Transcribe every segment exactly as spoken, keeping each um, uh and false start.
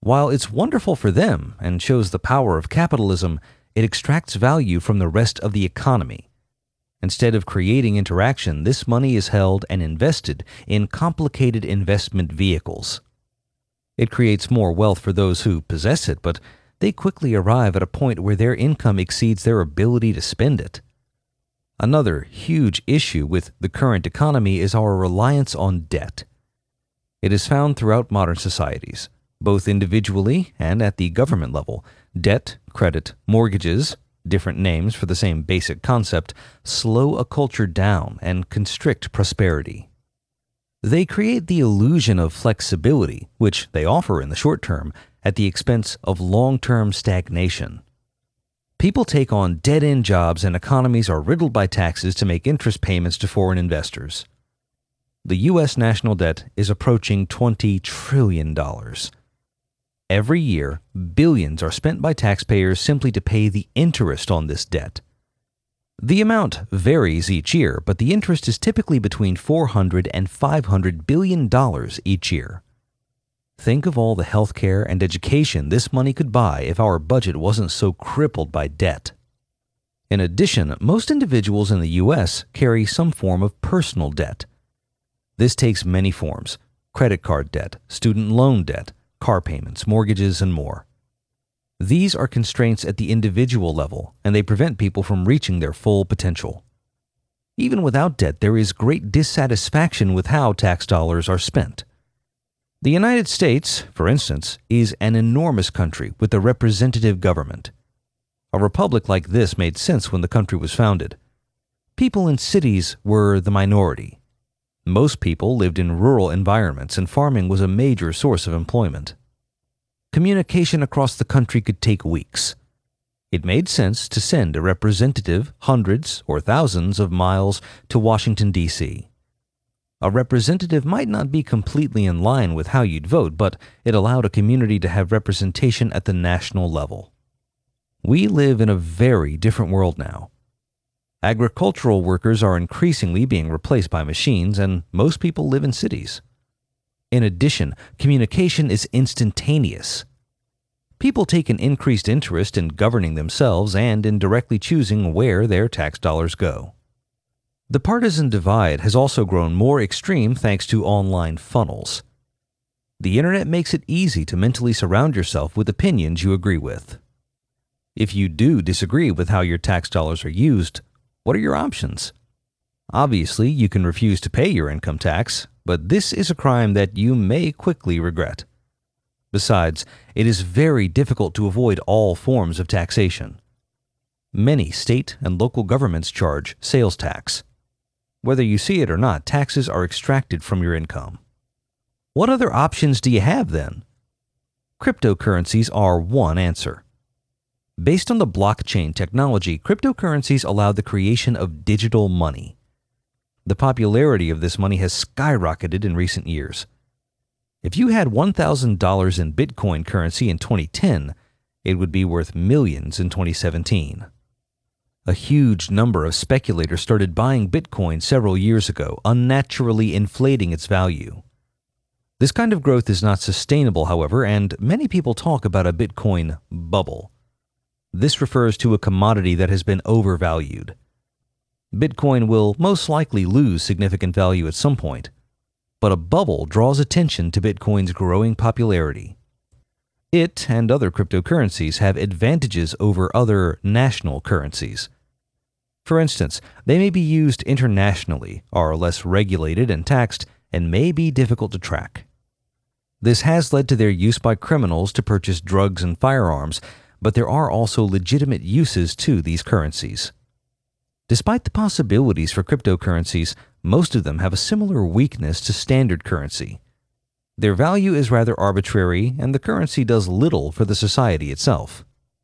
While it's wonderful for them and shows the power of capitalism, it extracts value from the rest of the economy. Instead of creating interaction, this money is held and invested in complicated investment vehicles. It creates more wealth for those who possess it, but they quickly arrive at a point where their income exceeds their ability to spend it. Another huge issue with the current economy is our reliance on debt. It is found throughout modern societies, both individually and at the government level. Debt, credit, mortgages, different names for the same basic concept, slow a culture down and constrict prosperity. They create the illusion of flexibility, which they offer in the short term, at the expense of long-term stagnation. People take on dead-end jobs and economies are riddled by taxes to make interest payments to foreign investors. The U S national debt is approaching twenty trillion dollars. Every year, billions are spent by taxpayers simply to pay the interest on this debt. The amount varies each year, but the interest is typically between four hundred and five hundred billion dollars each year. Think of all the healthcare and education this money could buy if our budget wasn't so crippled by debt. In addition, most individuals in the U S carry some form of personal debt. This takes many forms: credit card debt, student loan debt, car payments, mortgages, and more. These are constraints at the individual level, and they prevent people from reaching their full potential. Even without debt, there is great dissatisfaction with how tax dollars are spent. The United States, for instance, is an enormous country with a representative government. A republic like this made sense when the country was founded. People in cities were the minority. Most people lived in rural environments, and farming was a major source of employment. Communication across the country could take weeks. It made sense to send a representative hundreds or thousands of miles to Washington, D C A representative might not be completely in line with how you'd vote, but it allowed a community to have representation at the national level. We live in a very different world now. Agricultural workers are increasingly being replaced by machines, and most people live in cities. In addition, communication is instantaneous. People take an increased interest in governing themselves and in directly choosing where their tax dollars go. The partisan divide has also grown more extreme thanks to online funnels. The internet makes it easy to mentally surround yourself with opinions you agree with. If you do disagree with how your tax dollars are used, what are your options? Obviously, you can refuse to pay your income tax, but this is a crime that you may quickly regret. Besides, it is very difficult to avoid all forms of taxation. Many state and local governments charge sales tax. Whether you see it or not, taxes are extracted from your income. What other options do you have then? Cryptocurrencies are one answer. Based on the blockchain technology, cryptocurrencies allow the creation of digital money. The popularity of this money has skyrocketed in recent years. If you had one thousand dollars in Bitcoin currency in twenty ten, it would be worth millions in twenty seventeen. A huge number of speculators started buying Bitcoin several years ago, unnaturally inflating its value. This kind of growth is not sustainable, however, and many people talk about a Bitcoin bubble. This refers to a commodity that has been overvalued. Bitcoin will most likely lose significant value at some point, but a bubble draws attention to Bitcoin's growing popularity. It and other cryptocurrencies have advantages over other national currencies. For instance, they may be used internationally, are less regulated and taxed, and may be difficult to track. This has led to their use by criminals to purchase drugs and firearms, but there are also legitimate uses to these currencies. Despite the possibilities for cryptocurrencies, most of them have a similar weakness to standard currency. Their value is rather arbitrary, and the currency does little for the society itself.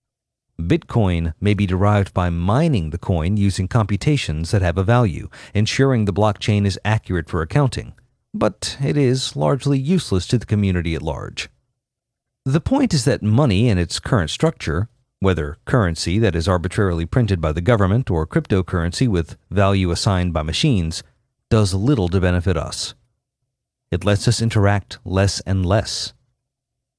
Bitcoin may be derived by mining the coin using computations that have a value, ensuring the blockchain is accurate for accounting, but it is largely useless to the community at large. The point is that money in its current structure, whether currency that is arbitrarily printed by the government or cryptocurrency with value assigned by machines, does little to benefit us. It lets us interact less and less.